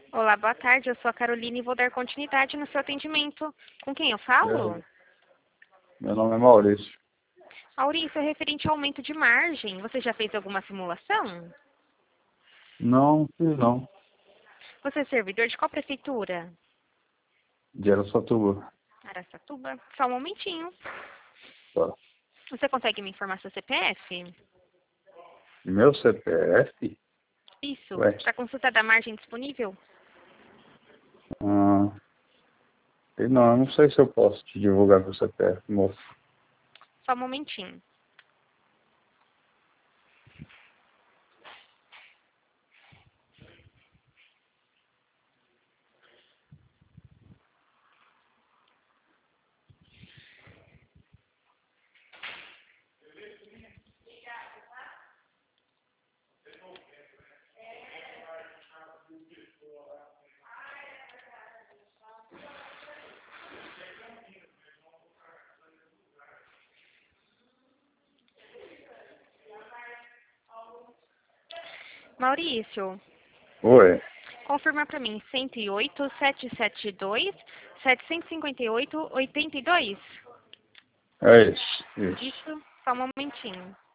Olá, boa tarde. Eu sou a Carolina e vou dar continuidade no seu atendimento. Com quem eu falo? Meu nome é Maurício. Maurício, é referente ao aumento de margem. Você já fez alguma simulação? Não fiz não. Você é servidor de qual prefeitura? De Araçatuba. Araçatuba. Só um momentinho. Tá. Você consegue me informar seu CPF? Meu CPF? Isso. Ué. Para consulta da margem disponível? Ah, não, eu não sei se eu posso te divulgar meu CPF, moço. Só um momentinho. Maurício, Oi. confirma para mim. 108, 772, 758, 82? É isso. Isso. Isso. Só um momentinho.